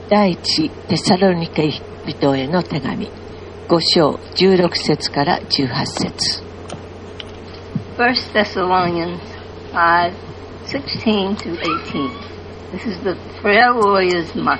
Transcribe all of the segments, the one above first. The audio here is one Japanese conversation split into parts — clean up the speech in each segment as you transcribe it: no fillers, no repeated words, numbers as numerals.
第一テサロニケ人への手紙5章16節から18節。 1 Thessalonians 5:16 to 18. This is the prayer warrior's motto.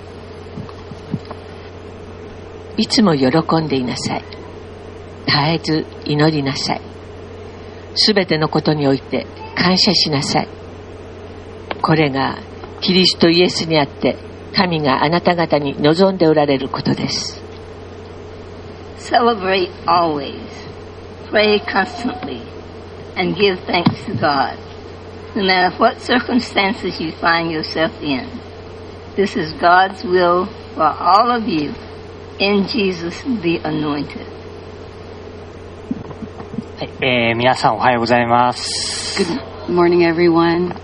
いつも喜んでいなさい。絶えず祈りなさい。すべてのことにおいて感謝しなさい。これがキリストイエスにあって神があなた方に望んでおられることです。 Celebrate always. Pray constantly. And give thanks to God. No matter what circumstances you find yourself in. This is God's will for all of you in Jesus the Anointed. はい、皆さんおはようございます。 Good morning, everyone.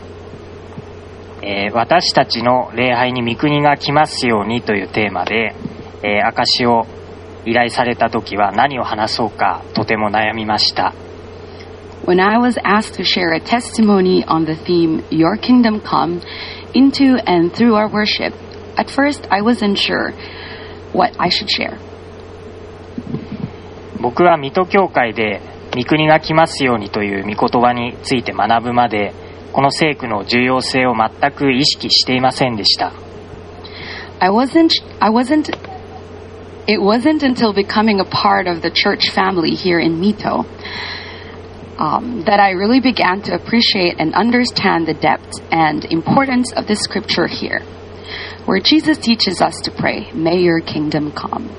私たちの礼拝に御国が来ますようにというテーマで、証を依頼された時は何を話そうかとても悩みました。 When I was asked to share a testimony on the theme, Your Kingdom Come, into and through our worship, at first I wasn't sure what I should share. 僕は水戸教会で御国が来ますようにという御言葉について学ぶまで、この聖句の重要性を全く意識していませんでした。 It wasn't until becoming a part of the church family here in Mito,that I really began to appreciate and understand the depth and importance of the scripture here, where Jesus teaches us to pray, May your kingdom come.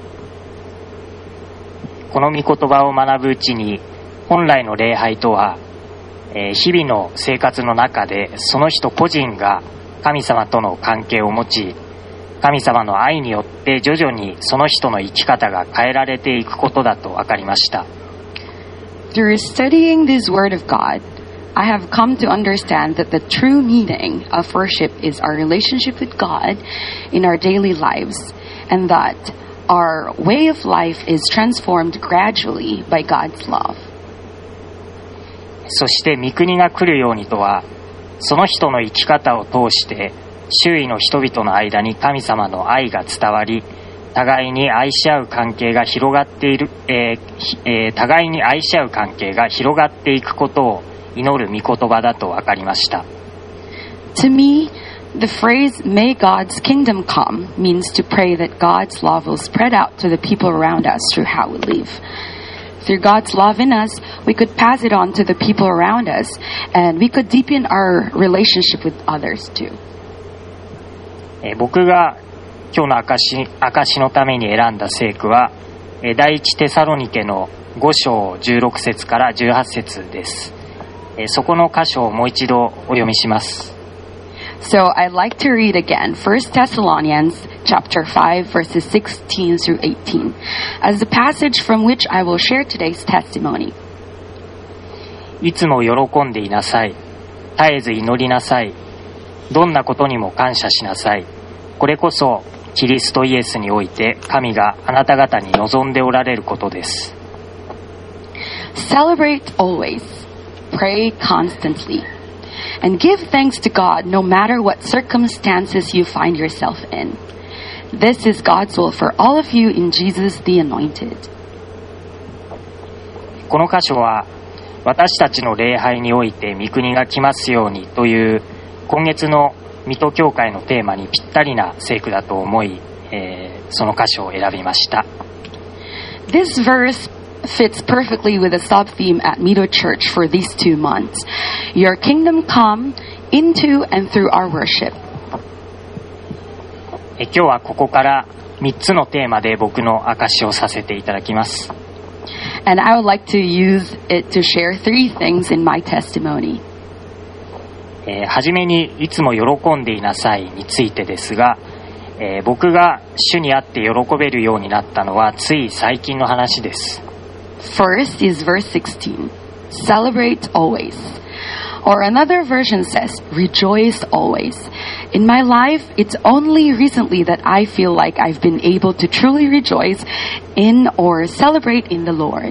この御言葉を学ぶうちに、本来の礼拝とは、日々の生活の中でその人個人が神様との関係を持ち、神様の愛によって徐々にその人の生き方が変えられていくことだと分かりました。 Through studying this Word of God, I have come to understand that the true meaning of worship is our relationship with God in our daily lives, and that our way of life is transformed gradually by God's love. そして御国が来るようにとは、その人の生き方を通して周囲の人々の間に神様の愛が伝わり、互いに愛し合う関係が広がっている、互いに愛し合う関係が広がっていくことを祈る御言葉だと分かりました。 To me, the phrase "May God's kingdom come" means to pray that God's love will spread out to the people around us through how we live. Through God's love in us, we could pass it on to the people around us, and we could deepen our relationship with others too. 僕が今日の証のために選んだ聖句は第一テサロニケの5章16節から18節です。そこの箇所をもう一度お読みします。 So I'd like to read again 1 Thessalonians chapter 5 verses 16 through 18 as the passage from which I will share today's testimony. いつも喜んでいなさい。絶えず祈りなさい。どんなことにも感謝しなさい。これこそキリストイエスにおいて神があなた方に望んでおられることです。 Celebrate always, pray constantly, and give thanks to God no matter what circumstances you find yourself in. This is God's will for all of you in Jesus the Anointed. この箇所は私たちの礼拝において御国が来ますようにという今月の水戸教会のテーマにぴったりな聖句だと思い、その箇所を選びました。 This verse fits perfectly with the sub-theme at Mito Church for these 2 months. Your kingdom come into and through our worship. 今日はここから3つのテーマで僕の証をさせていただきます。 And I would like to use it to share 3 things in my testimony. はじめにいつも喜んでいなさいについてですが、僕が主にあって喜べるようになったのはつい最近の話です。 First is verse 16. Celebrate always. Or another version says, rejoice always. In my life, it's only recently that I feel like I've been able to truly rejoice in or celebrate in the Lord.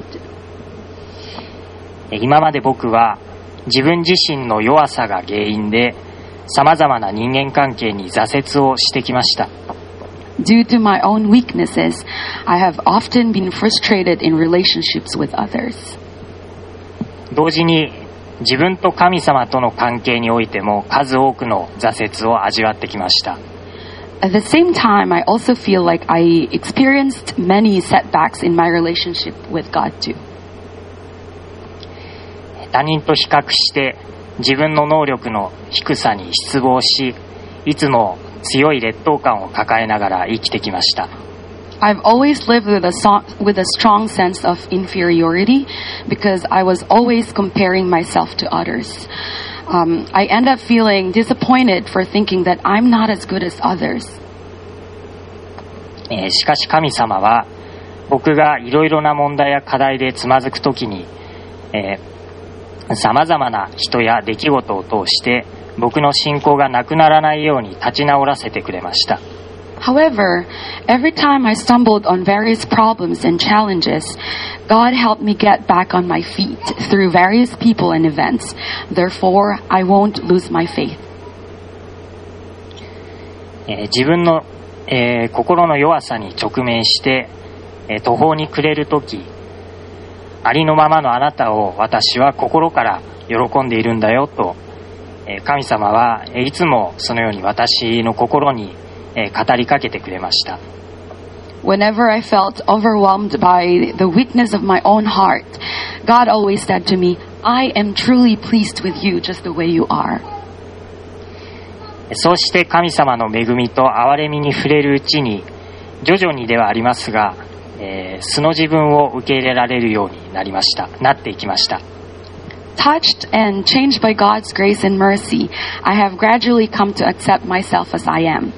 今まで僕は自分自身の弱さが原因で様々な人間関係に挫折をしてきました。 Due to my own weaknesses, I have often been frustrated in relationships with others. 同時に自分と神様との関係においても数多くの挫折を味わってきました。 At the same time, I also feel like I experienced many setbacks in my relationship with God too. 他人と比較して自分の能力の低さに失望し、いつも強い劣等感を抱えながら生きてきました。 I've always lived with a strong sense of inferiority because I was always comparing myself to others. I end up feeling disappointed for thinking that I'm not as good as others. しかし神様は僕がいろいろな問題や課題でつまずくときに、様々な人や出来事を通して僕の信仰がなくならないように立ち直らせてくれました。 However, every time I stumbled on various problems and challenges, God helped me get back on my feet through various people and events. Therefore, I won't lose my faith. 自分の、心の弱さに直面して、途方に暮れるとき、ありのままのあなたを私は心から喜んでいるんだよと、神様はいつもそのように私の心に語りかけてくれました。 Whenever I felt overwhelmed by the weakness of my own heart, God always said to me, I am truly pleased with you just the way you are. そうして神様の恵みと憐れみに触れるうちに、徐々にではありますが、素の自分を受け入れられるようになっていきました。 Touched and changed by God's grace and mercy, I have gradually come to accept myself as I am.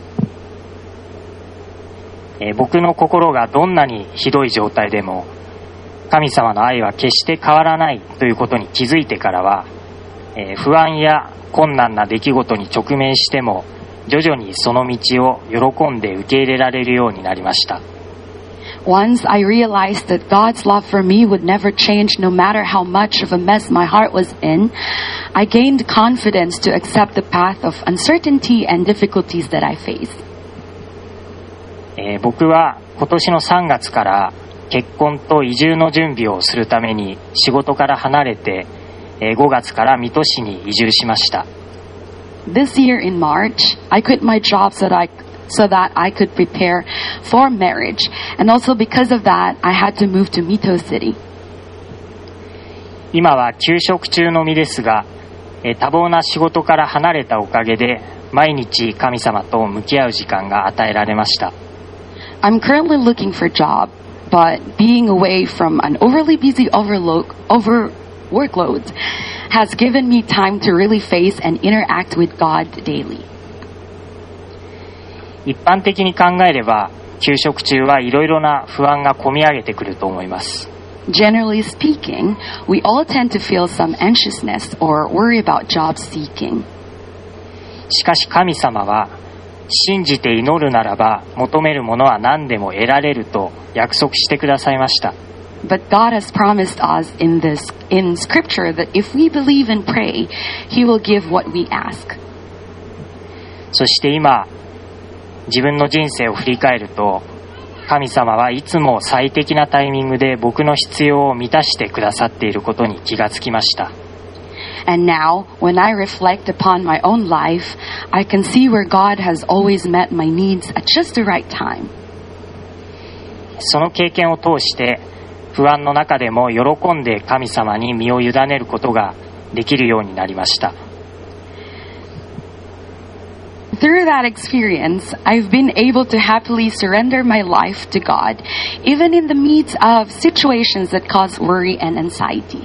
僕の心がどんなにひどい状態でも神様の愛は決して変わらないということに気づいてからは、不安や困難な出来事に直面しても徐々にその道を喜んで受け入れられるようになりました。 Once I realized that God's love for me would never change no matter how much of a mess my heart was in, I gained confidence to accept the path of uncertainty and difficulties that I face. 僕は今年の3月から結婚と移住の準備をするために仕事から離れて5月から水戸市に移住しました。 This year in March, I quit my job so that I could prepare for marriage, and also because of that, I had to move to Mito City. 今は休職中の身ですが、多忙な仕事から離れたおかげで毎日神様と向き合う時間が与えられました。 I'm currently looking for a job, but being away from an overly busy workload has given me time to really face and interact with God daily. 一般的に考えれば、休職中はいろいろな不安がこみ上げてくると思います。 Generally speaking, we all tend to feel some anxiousness or worry about job seeking. しかし神様は、信じて祈るならば求めるものは何でも得られると約束してくださいました。 But God has promised us in Scripture that if we believe and pray, He will give what we ask. そして今、自分の人生を振り返ると、神様はいつも最適なタイミングで僕の必要を満たしてくださっていることに気がつきました。 And now, when I reflect upon my own life, I can see where God has always met my needs at just the right time. その経験を通して、不安の中でも喜んで神様に身を委ねることができるようになりました。 Through that experience, I've been able to happily surrender my life to God, even in the midst of situations that cause worry and anxiety.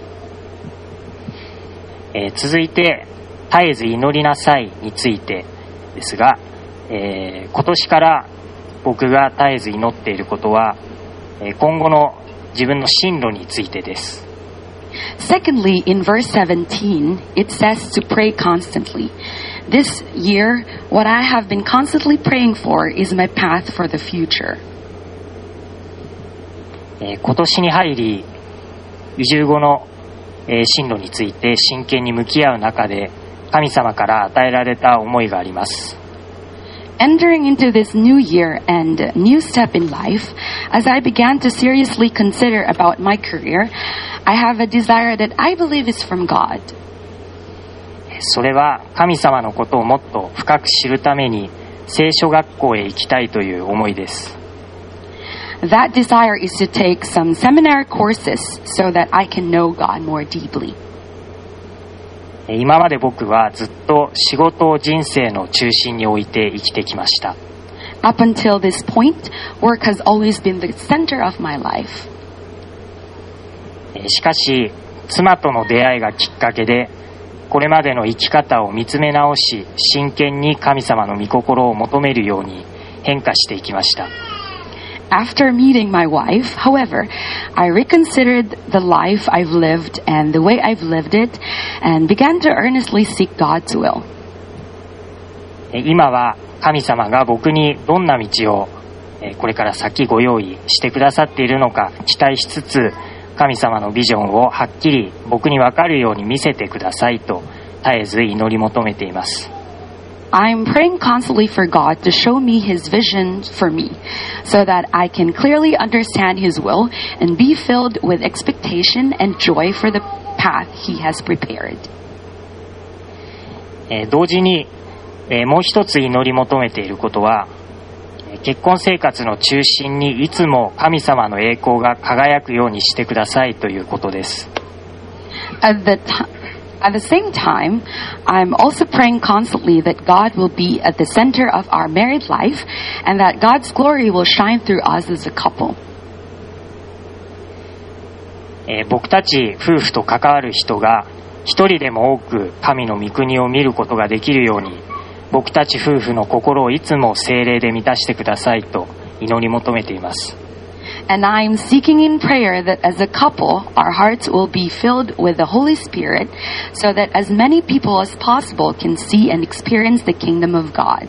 続いて、絶えず祈りなさいについてですが、今年から僕が絶えず祈っていることは、今後の自分の進路についてです。 Secondly, in verse 17, it says to pray constantly. This year, what I have been constantly praying for is my path for the future. 今年に入り、移住後の進路について真剣に向き合う中で、 神様から与えられた思いがあります。 Entering into this new year and new step in life, as I began to seriously consider about my career, I have a desire that I believe is from God. それは神様のことをもっと深く知るために聖書学校へ行きたいという思いです。 That desire is to take some seminary courses so that I can know God more deeply. 今まで僕はずっと仕事を人生の中心に置いて生きてきました。 Up until this point, work has always been the center of my life. しかし、妻との出会いがきっかけで、これまでの生き方を見つめ直し、真剣に神様の御心を求めるように変化していきました。 After meeting my wife, however, I reconsidered the life I've lived and the way I've lived it and began to earnestly seek God's will. 今は神様が僕にどんな道をこれから先ご用意してくださっているのか期待しつつ、神様のビジョンをはっきり僕に分かるように見せてくださいと絶えず祈り求めています。 I'm praying constantly for God to show me His vision for me so that I can clearly understand His will and be filled with expectation and joy for the path He has prepared. 同時に、もう一つ祈り求めていることは、結婚生活の中心にいつも神様の栄光が輝くようにしてくださいということです。 At the same time, I'm also praying constantly that God will be at the center of our married life and that God's glory will shine through us as a couple. 僕たち夫婦と関わる人が一人でも多く神の御国を見ることができるように、僕たち夫婦の心をいつも聖霊で満たしてくださいと祈り求めています。 And I'm seeking in prayer that as a couple, our hearts will be filled with the Holy Spirit so that as many people as possible can see and experience the kingdom of God.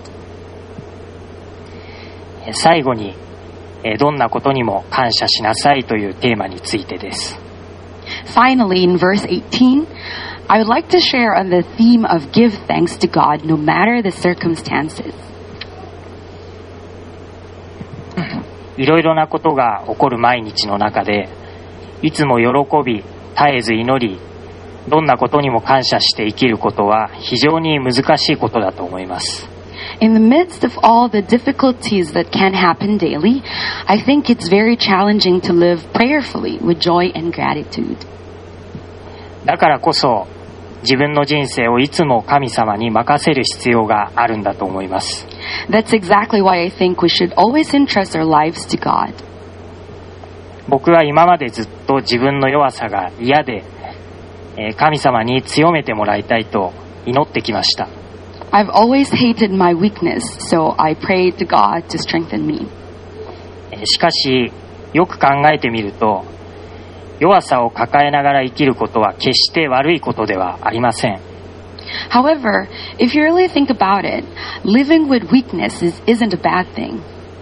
最後に、どんなことにも感謝しなさいというテーマについてです。 Finally, in verse 18, I would like to share on the theme of give thanks to God no matter the circumstances. いろいろなことが起こる毎日の中で、いつも喜び、絶えず祈り、どんなことにも感謝して生きることは非常に難しいことだと思います。 In the midst of all the difficulties that can happen daily, I think it's very challenging to live prayerfully with joy and gratitude. だからこそ、自分の人生をいつも神様に任せる必要があるんだと思います。 That's exactly why I think we should always entrust our lives to God. 僕は今までずっと自分の弱さが嫌で、神様に強めてもらいたいと祈ってきました。 I've always hated my weakness, so I prayed to God to strengthen me. しかし、よく考えてみると、弱さを抱えながら生きることは決して悪いことではありません。 However, if you really think about it, living with weakness isn't a bad thing.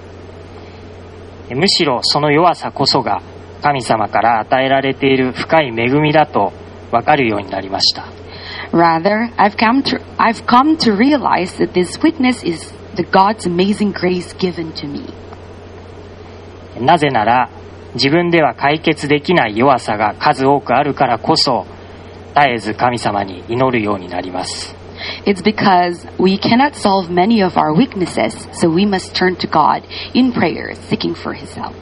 むしろその弱さこそが神様から与えられている深い恵みだと分かるようになりました。 Rather, I've come to realize that this weakness is the God's amazing grace given to me. なぜなら、自分では解決できない弱さが数多くあるからこそ、絶えず神様に祈るようになります。 It's because we cannot solve many of our weaknesses, so we must turn to God in prayer, seeking for His help.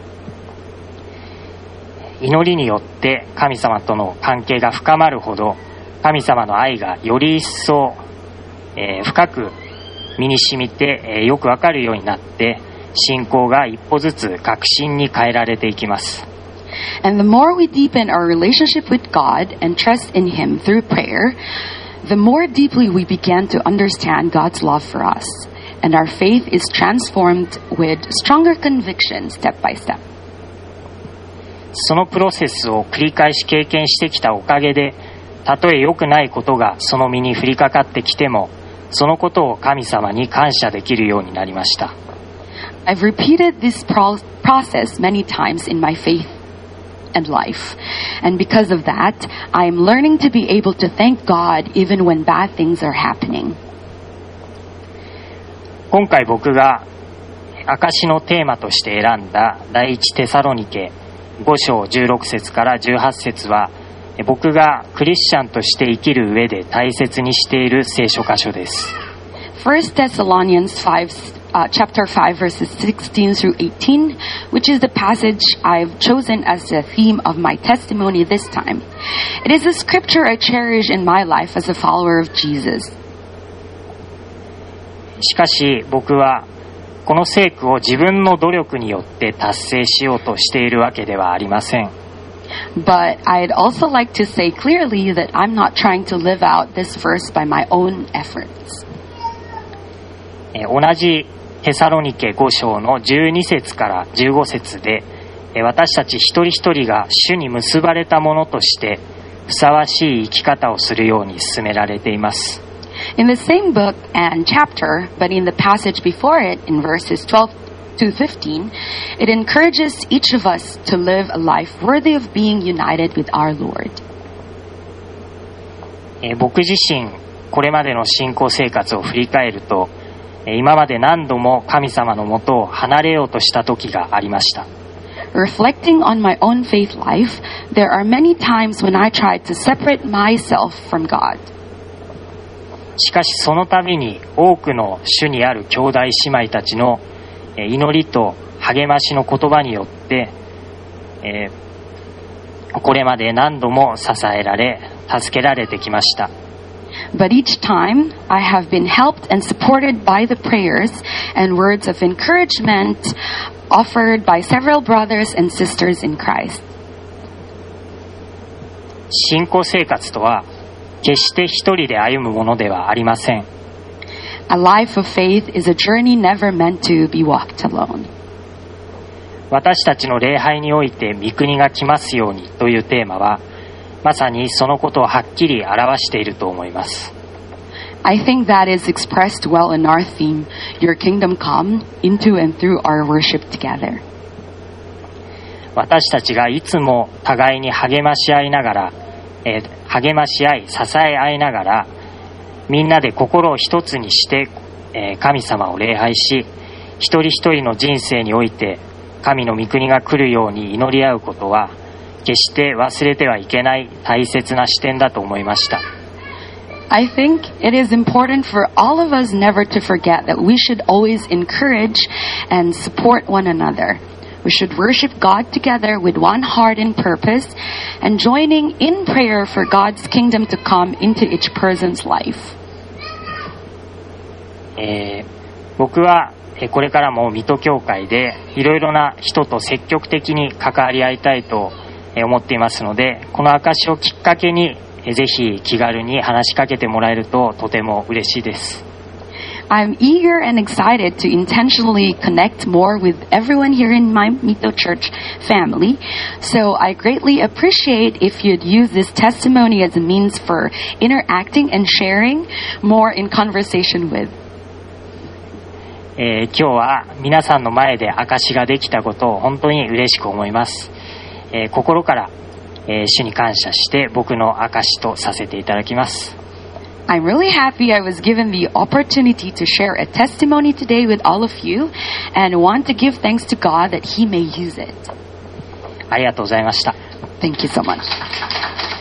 祈りによって神様との関係が深まるほど、神様の愛がより一層、深く身に染みて、よくわかるようになって、信仰が一歩ずつ確信に変えられていきます。 And the more we deepen our relationship with God and trust in Him through prayer, the more deeply we begin to understand God's love for us, and our faith is transformed with stronger conviction step by step. そのプロセスを繰り返し経験してきたおかげで、たとえ良くないことがその身に降りかかってきても、そのことを神様に感謝できるようになりました。 I've repeated this process many times in my faith and life. And because of that, I am learning to be able to thank God even when bad things are happening. 今回僕が証のテーマとして選んだ第一テサロニケ5章16節から18節は、僕がクリスチャンとして生きる上で大切にしている聖書箇所です。 1 Thessalonians chapter 5 verses 16 through 18, which is the passage I've chosen as the theme of my testimony this time. It is a scripture I cherish in my life as a follower of Jesus. しかし僕はこの聖句を自分の努力によって達成しようとしているわけではありません。 But I'd also like to say clearly that I'm not trying to live out this verse by my own efforts. 同じテサロニケ5章の12節から15節で、私たち一人一人が主に結ばれたものとしてふさわしい生き方をするように勧められています。 In the same book and chapter, but in the passage before it, in verses 12 to 15, it encourages each of us to live a life worthy of being united with our Lord. 僕自身、これまでの信仰生活を振り返ると、今まで何度も神様のもとを離れようとした時がありました。 Reflecting on my own faith life, there are many times when I tried to separate myself from God. しかしその度に多くの主にある兄弟姉妹たちの祈りと励ましの言葉によって、これまで何度も支えられ助けられてきました。 But each time I have been helped and supported by the prayers and words of encouragement offered by several brothers and sisters in Christ. 信仰生活とは決して一人で歩むものではありません。 A life of faith is a journey never meant to be walked alone. 私たちの礼拝において御国が来ますようにというテーマは、まさにそのことをはっきり表していると思います。 I think that is expressed well in our theme, Your Kingdom Come, into and through our worship together. 私たちがいつも互いに励まし合い、支え合いながら、みんなで心を一つにして、神様を礼拝し、一人一人の人生において神の御国が来るように祈り合うことは、決して忘れてはいけない大切な視点だと思いました。 I think it is important for all of us never to forget that we should always encourage and support one another. We should worship God together with one heart and purpose, and joining in prayer for God's kingdom to come into each person's life. 僕はこれからも水戸教会でいろいろな人と積極的に関わり合いたいと思っていますので、この証をきっかけにぜひ気軽に話しかけてもらえるととても嬉しいです。 I'm eager and excited to intentionally connect more with everyone here in my Mito Church family. So I greatly appreciate if you'd use this testimony as a means for interacting and sharing more in conversation with. 今日は皆さんの前で証しができたことを本当に嬉しく思います。心から、主に感謝して僕の証しとさせていただきます。 I'm really happy I was given the opportunity to share a testimony today with all of you and want to give thanks to God that He may use it. ありがとうございました。 Thank you so much.